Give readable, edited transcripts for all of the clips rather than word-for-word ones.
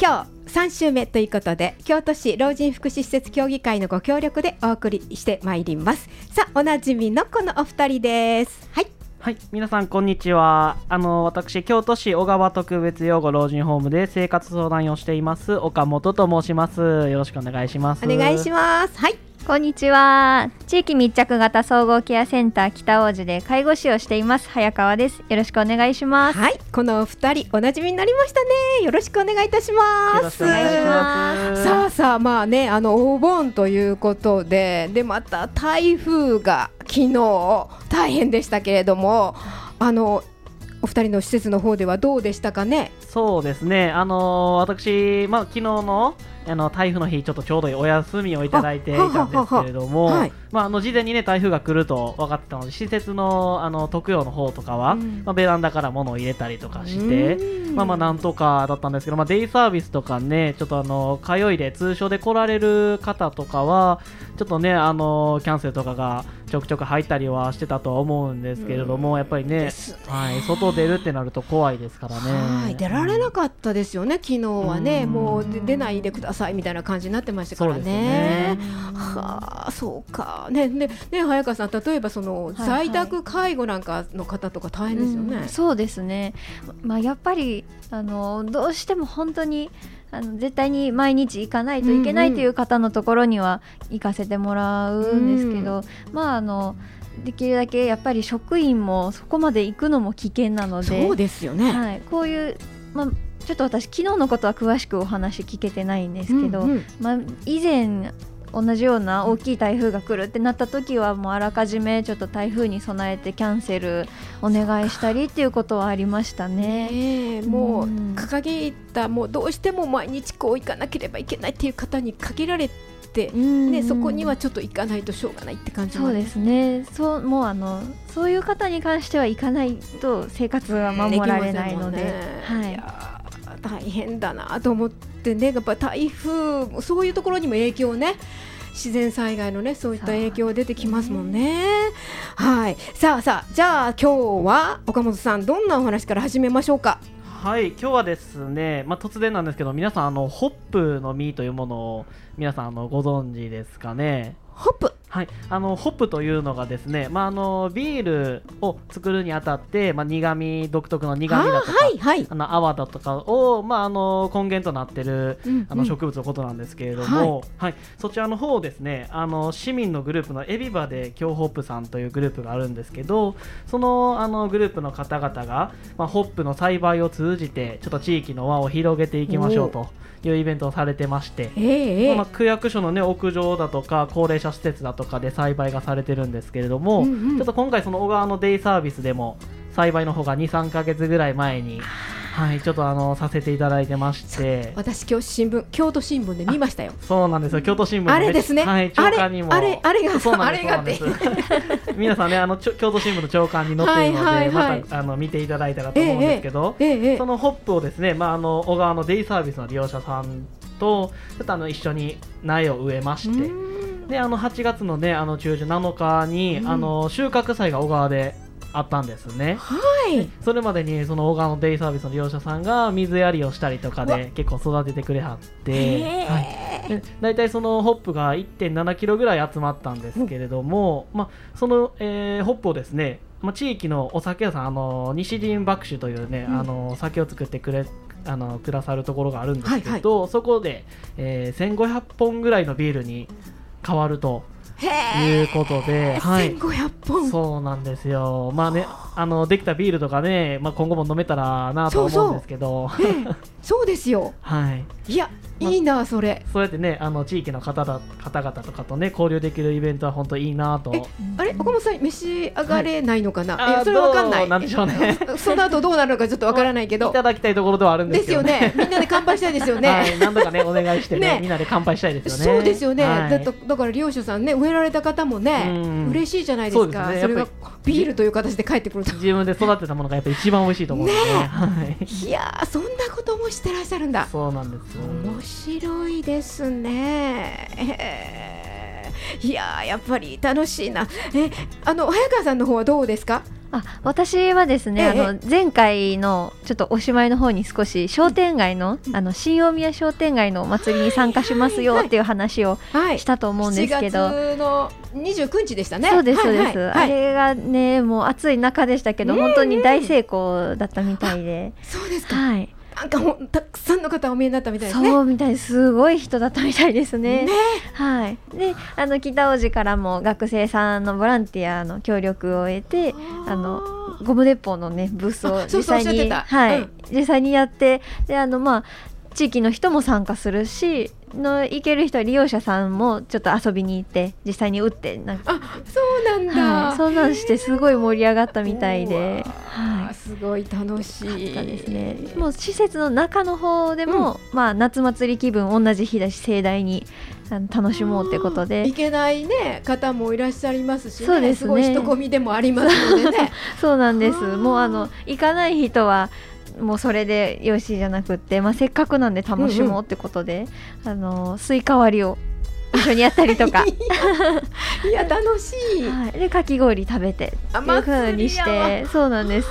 今日3週目ということで、京都市老人福祉施設協議会のご協力でお送りしてまいります。さあ、おなじみのこのお二人です。 はい、皆さんこんにちは。私京都市小川特別養護老人ホームで生活相談をしています岡本と申します。よろしくお願いします。 お願いします。はい、 こんにちは。地域密着型総合ケアセンター北大路で介護士をしています早川です。よろしくお願いします。 はい、このお二人おなじみになりましたね。よろしくお願いいたします。 よろしくお願いします。 さあさあ、まあね、お盆ということで、また台風が昨日大変でしたけれども、お二人の施設の方ではどうでしたかね。 そうですね、私、昨日の台風の日ちょうどいいお休みをいただいていたんですけれども、はい、事前にね台風が来ると分かってたので、施設の特養の方とかは、ベランダから物を入れたりとかして、なんとかだったんですけど、デイサービスとかね、ちょっと通いで通所で来られる方とかはちょっとねキャンセルとかがちょくちょく入ったりはしてたとは思うんですけれども、やっぱりね、はい、外出るってなると怖いですからね。 はい、出られなかったですよね、昨日はね。もう出ないでくださいみたいな感じになってましたからね。はあ、そうかね。早川さん、例えば在宅介護なんかの方とか大変ですよね。 そうですね、やっぱりどうしても本当に絶対に毎日行かないといけないという方のところには行かせてもらうんですけど、できるだけやっぱり職員もそこまで行くのも危険なので。 そうですよね、 はい、こういう、ちょっと私昨日のことは詳しくお話聞けてないんですけど、以前同じような大きい台風が来るってなった時は、もうあらかじめちょっと台風に備えてキャンセルお願いしたりっていうことはありましたね。 もう掲げた、もうどうしても毎日こう行かなければいけないっていう方に限られて、そこにはちょっと行かないとしょうがないって感じなんです。 そうですね、もうそういう方に関しては行かないと生活は守られないので、はい、 大変だなと思ってね。やっぱ台風、そういうところにも影響ね、自然災害のね、そういった影響出てきますもんね。はい、さあ、じゃあ今日は岡本さん、どんなお話から始めましょうか。 はい、今日はですね、突然なんですけど、皆さんホップの実というものを皆さんご存知ですかね。 ホップ、 はい、ホップというのがですね、ビールを作るにあたって、苦味、独特の苦味だとか、泡だとかを、根源となっている、植物のことなんですけれども、そちらの方をですね、市民のグループのエビバで京ホップさんというグループがあるんですけど、そのグループの方々が、ホップの栽培を通じてちょっと地域の輪を広げていきましょうというイベントをされてまして、区役所の、屋上だとか高齢者施設だとかで栽培がされてるんですけれども、ちょっと今回その小川のデイサービスでも栽培の方が 2,3 ヶ月ぐらい前に、ちょっとさせていただいてまして、 私今日京都新聞で見ましたよ。 そうなんですよ、京都新聞で、 あれですね、 朝刊にもあれがそうなんです皆さんね、京都新聞の朝刊に載っているので、また見ていただいたらと思うんですけど、そのホップをですね、小川のデイサービスの利用者さんとちょっと一緒に苗を植えまして、で8月のね中旬7日に、収穫祭が小川であったんですね。それまでにその小川のデイサービスの利用者さんが水やりをしたりとかで結構育ててくれはって、だいたいそのホップが 1.7 キロぐらい集まったんですけれども、その、ホップをですね、地域のお酒屋さん、西陣麦酒というね、酒を作ってくださるところがあるんですけど、そこで、1500本ぐらいのビールに変わるということで、 1500本、 そうなんですよ。できたビールとかね、今後も飲めたらなと思うんですけど、 そうですよ。いや、いいな、それ。 そうやってね、地域の方々とかとね交流できるイベントは本当いいなと。 あれ、岡本さん召し上がれないのかな。それわかんない。 なんでしょうね。 その後どうなるのかちょっとわからないけど、 いただきたいところではあるんですけどね。 ですよね。みんなで乾杯したいですよね。 何度かねお願いしてね、みんなで乾杯したいですよね。 そうですよね。だから利用者さんね、植えられた方もね、嬉しいじゃないですか。それがビールという形で帰ってくると、 自分で育てたものがやっぱり一番美味しいと思うので。 いや、そんなこともしてらっしゃるんだ。 そうなんですよ。 面白いですね。いや、やっぱり楽しいな。早川さんの方はどうですか。 私はですね、前回のちょっとおしまいの方に少し商店街の、新大宮商店街のお祭りに参加しますよっていう話をしたと思うんですけど、 7月の29日でしたね。 そうですそうです、あれがねもう暑い中でしたけど、本当に大成功だったみたいで。 そうですか。なんかたくさんの方お見えになったみたいですね。 そうみたいです。すごい人だったみたいですね。はい。で、北大路からも学生さんのボランティアの協力を得て、ゴム鉄砲のねブースを実際に実際にやって、で地域の人も参加するし、行ける人は利用者さんもちょっと遊びに行って実際に撃ってそうなんだ、 そうなんしてすごい盛り上がったみたいで、 すごい楽しいですね。もう施設の中の方でも、夏祭り気分同じ日だし盛大に楽しもうってことで、 行けないね方もいらっしゃいますしね。 そうですね、 すごい人混みでもありますのでねそうなんです。もう行かない人はもうそれでよしじゃなくって、せっかくなんで楽しもうってことで、スイカ割りを一緒にやったりとかいや楽しい、 でかき氷食べてっていう風にして、そうなんです。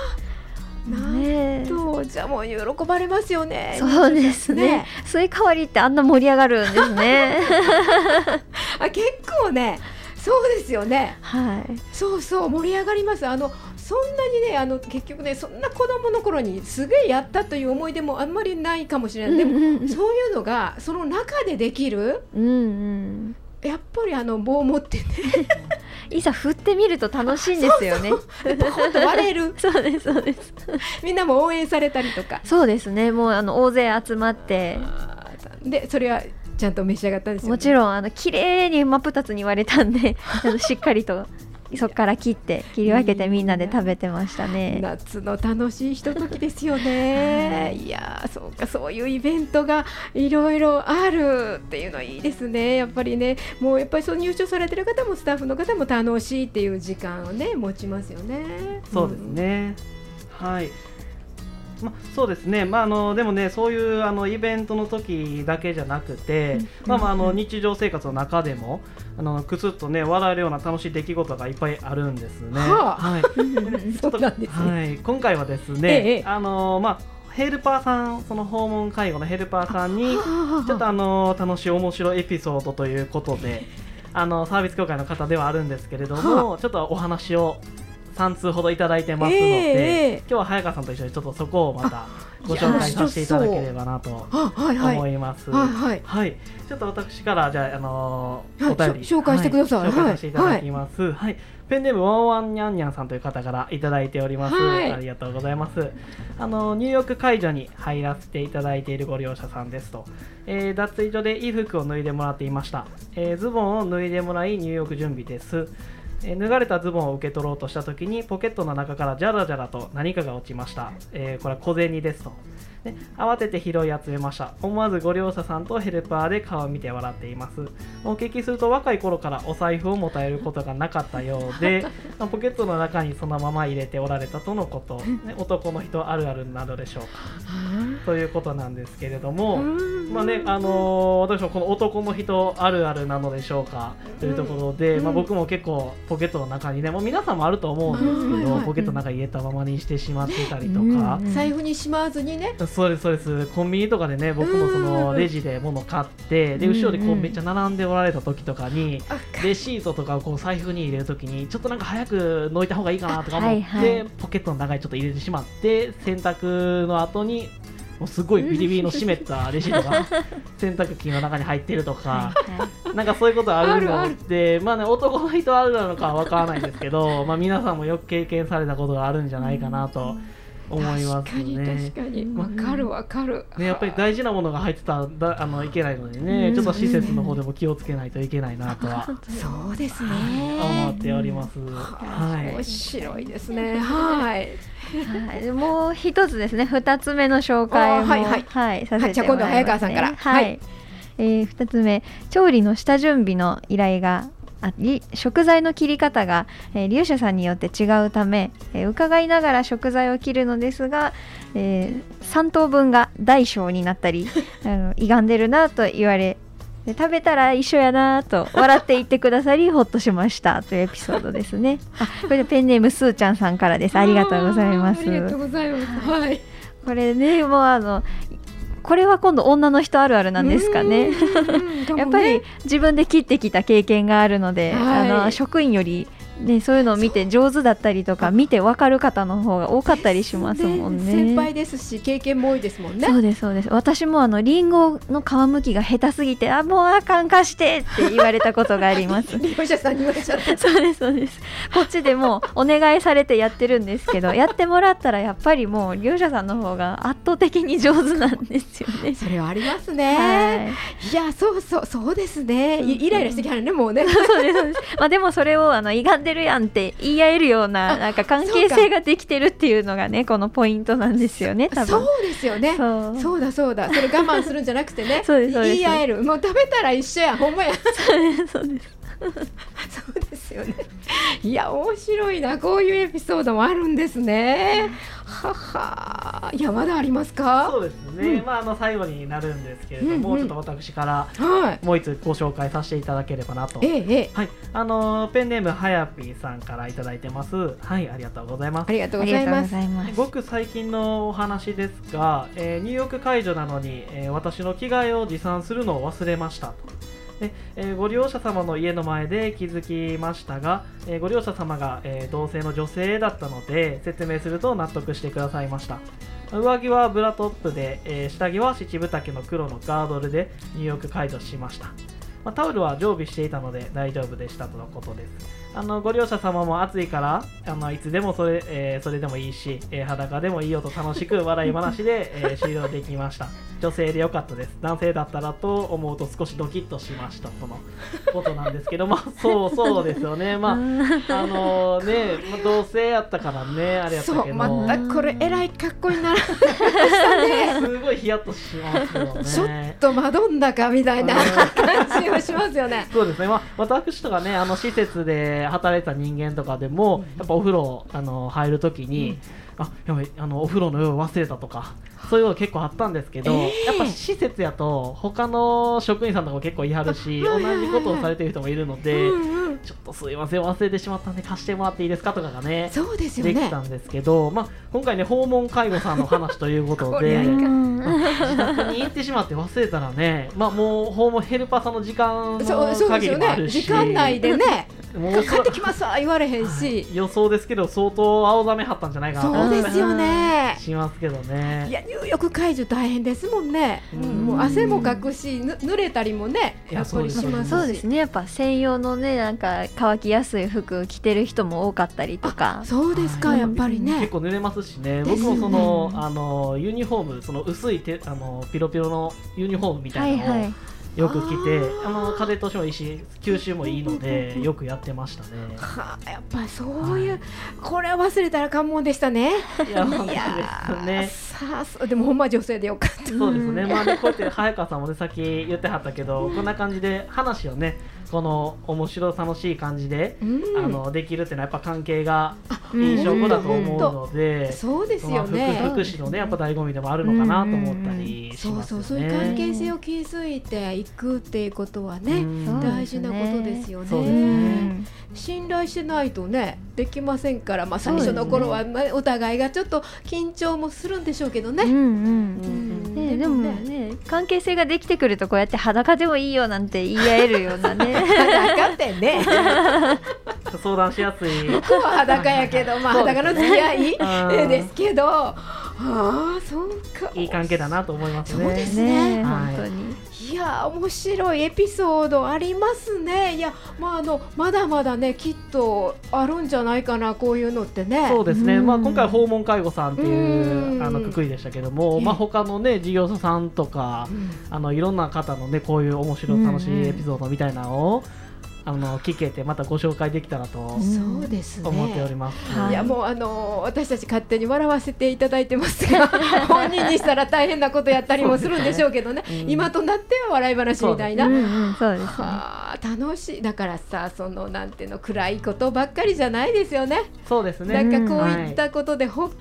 なんとじゃあもう喜ばれますよね。 そうですね。スイカ割りってあんな盛り上がるんですね結構ね、そうですよね。そう盛り上がります。そんなにね結局ね、そんな子供の頃にすげえやったという思い出もあんまりないかもしれない。でも、そういうのがその中でできる、やっぱり棒を持ってねいざ振ってみると楽しいんですよね。 ポコンと割れるそうですそうです。 みんなも応援されたりとか。 そうですね。もう大勢集まって、 でそれはちゃんと召し上がったんですよね。 もちろん綺麗に真っ二つに割れたんでしっかりとそこから切り分けてみんなで食べてましたね。 夏の楽しいひとときですよねいやそうか、そういうイベントがいろいろあるっていうのはいいですね。やっぱりね、もうやっぱり入所されてる方もスタッフの方も楽しいっていう時間をね持ちますよね。 そうですね、はい。そうですね、でもね、そういうイベントの時だけじゃなくて、日常生活の中でもくすっとね笑えるような楽しい出来事がいっぱいあるんですね。 そうなんですね。 今回はですね、ヘルパーさん、その訪問介護のヘルパーさんにちょっと楽しい面白いエピソードということでサービス協会の方ではあるんですけれども、ちょっとお話を3通ほどいただいてますので、今日は早川さんと一緒にちょっとそこをまたご紹介させていただければなと思います。ちょっと私からじゃあお便り紹介してください。 紹介させていただきます。ペンネームワンワンニャンニャンさんという方からいただいております。ありがとうございます。入浴介助に入らせていただいているご利用者さんですと、脱衣所で衣服を脱いでもらっていました。ズボンを脱いでもらい入浴準備です。脱がれたズボンを受け取ろうとしたときにポケットの中からジャラジャラと何かが落ちました。これは小銭ですと。慌てて拾い集めました。思わずご利用者さんとヘルパーで顔を見て笑っています。お聞きすると若い頃からお財布を持たれることがなかったようでポケットの中にそのまま入れておられたとのこと、男の人あるあるなどでしょうかということなんですけれども、私もこの男の人あるあるなのでしょうかというところで、僕も結構ポケットの中にね、もう皆さんもあると思うんですけど、ポケットの中に入れたままにしてしまってたりとか、 財布にしまわずにね。 そうですそうです。コンビニとかでね、僕もそのレジで物買って、で後ろでこうめっちゃ並んでおられた時とかに、レシートとかをこう財布に入れる時にちょっとなんか早く抜いた方がいいかなとか思って、ポケットの中にちょっと入れてしまって、洗濯の後にもうすごいビリビリの湿ったレシートが洗濯機の中に入ってるとかなんかそういうことあるので、男の人あるなのかは分からないんですけど、皆さんもよく経験されたことがあるんじゃないかなと思いますね。 確かに分かる分かる、 やっぱり大事なものが入ってたらいけないのでね、ちょっと施設の方でも気をつけないといけないなとはそうですね、 思っております。 面白いですね。 もう一つですね、2つ目の紹介もさせてもらいますね。 じゃあ今度は早川さんから。 2つ目、調理の下準備の依頼が食材の切り方が、利用者さんによって違うため、伺いながら食材を切るのですが、3等分が大小になったり歪んでるなと言われで食べたら一緒やなと笑って言ってくださりほっとしましたというエピソードですね。これでペンネームすーちゃんさんからです。ありがとうございます。 ありがとうございます。はい。 これね、もうこれは今度女の人あるあるなんですかね。やっぱり自分で切ってきた経験があるので、職員よりね、そういうのを見て上手だったりとか見て分かる方の方が多かったりしますもんね。 先輩ですし経験も多いですもんね。 そうですそうです。私もリンゴの皮むきが下手すぎてもうあかんかしてって言われたことがあります。 利用者さんに言われちゃった。 そうですそうです。こっちでもお願いされてやってるんですけどやってもらったらやっぱりもう利用者さんの方が圧倒的に上手なんですよね。 それはありますね。いやそうですね。イライラしてきはるねもうね。 そうですそうです。でもそれをいがんでるやんって言い合えるようななんか関係性ができてるっていうのがねこのポイントなんですよね。多分そうですよね。そうだそれ我慢するんじゃなくてね言い合える。もう食べたら一緒やほんまや。 そうですそうですよね。いや面白いな、こういうエピソードもあるんですね。はは。いやまだありますか？ そうですね、最後になるんですけれども、ちょっと私からもう一つご紹介させていただければなと。はい、ペンネームはやぴーさんからいただいてます。はい、ありがとうございます。 ありがとうございます。 ごく最近のお話ですが、入浴解除なのに、私の着替えを持参するのを忘れましたと。ご利用者様の家の前で気づきましたが、ご利用者様が、同性の女性だったので説明すると納得してくださいました。上着はブラトップで、下着は七分丈の黒のガードルで入浴解除しました。タオルは常備していたので大丈夫でしたとのことです。ご利用者様も暑いからいつでもそれでもいいし、裸でもいいよと楽しく笑い話で、終了できました。女性でよかったです。男性だったらと思うと少しドキッとしましたとのことなんですけどそうですよね。同性やったからねあれやったけど、 またこれえらいかっこいいならね。 すごいヒヤッとしますよね。 ちょっとマドンナかみたいな感じはしますよね。 そうですね。私とかね施設で働いてた人間とかでも、やっぱお風呂入るときに、やばいお風呂の用忘れたとかそういうの結構あったんですけど、やっぱ施設やと他の職員さんとかも結構いはるし、同じことをされてる人もいるので、ちょっとすいません忘れてしまったんで貸してもらっていいですかとかがね、 そうですよね、 できたんですけど、今回ね訪問介護さんの話ということで自宅に行ってしまって忘れたらね、もう訪問ヘルパーさんの時間の限りもあるし、 時間内でねもう帰ってきますわ言われへんし、 予想ですけど相当青ざめはったんじゃないかなとそうですよねしますけどね。 いや入浴解除大変ですもんね。もう汗もかくし濡れたりもねやっぱりしますし、 そうですね。やっぱ専用のねなんか乾きやすい服着てる人も多かったりとか。 そうですか、やっぱりね結構濡れますしね。僕もそのユニフォーム、その薄いピロピロのユニフォームみたいなのをよく着て、風通しもいいし吸収もいいのでよくやってましたね。 やっぱりそういう、これは忘れたら関門でしたね。 いや本当ですね。 でもほんま女性でよかった。 そうですね。こうやって早川さんもねさっき言ってはったけど、こんな感じで話をねこの面白楽しい感じで、できるっていうのはやっぱ関係がいい証拠だと思うので、 そうですよね。 福祉のねやっぱ醍醐味でもあるのかなと思ったりしますよね。 そういう関係性を築いていくっていうことはね、大事なことですよね。信頼してないとねできませんから、最初の頃はお互いがちょっと緊張もするんでしょうけどね。 でもね関係性ができてくるとこうやって裸でもいいよなんて言い合えるようなね裸ってね相談しやすい。 僕は裸やけど、裸の付き合いですけど、そうか、 いい関係だなと思いますね。 そうですね、 本当に。 いや面白いエピソードありますね。いやまだまだねきっとあるんじゃないかな、こういうのってね。 そうですね。今回訪問介護さんっていうくくりでしたけども、他のね事業者さんとかいろんな方のねこういう面白い楽しいエピソードみたいなのを聞けてまたご紹介できたらと思っております。 いやもう私たち勝手に笑わせていただいてますが本人にしたら大変なことやったりもするんでしょうけどね、今となっては笑い話みたいな。 そうですね。 楽しい。だからさ、なんていうの暗いことばっかりじゃないですよね。 そうですね。 なんかこういったことで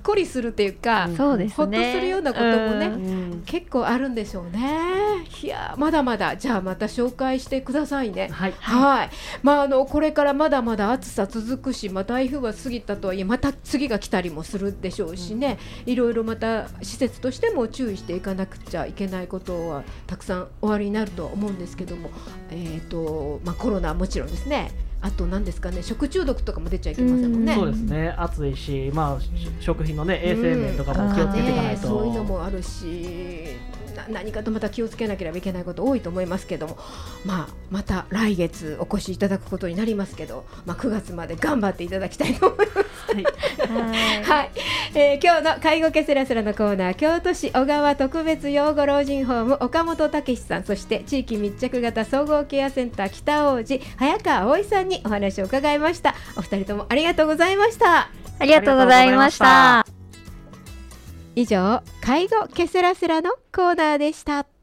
こりするっていうか、 そうですね、 ほっとするようなこともね、結構あるんでしょうね。いやまだまだじゃあまた紹介してくださいね。 はい、 はい、まあ、これからまだまだ暑さ続くし、台風は過ぎたとはいえまた次が来たりもするでしょうしね、いろいろまた施設としても注意していかなくちゃいけないことはたくさんおありになるとは思うんですけども、コロナはもちろんですね、あと何ですかね、食中毒とかも出ちゃいけませんもんね。 そうですね、暑いし、食品のね衛生面とかも気をつけていかないと、 そういうのもあるし、何かとまた気をつけなければいけないこと多いと思いますけども、また来月お越しいただくことになりますけど、9月まで頑張っていただきたいと思います。はい、今日の介護ケセラセラのコーナー、京都市小川特別養護老人ホーム岡本武さん、そして地域密着型総合ケアセンター北大路早川葵さんにお話を伺いました。お二人ともありがとうございました。 ありがとうございました。 以上、介護ケセラセラのコーナーでした。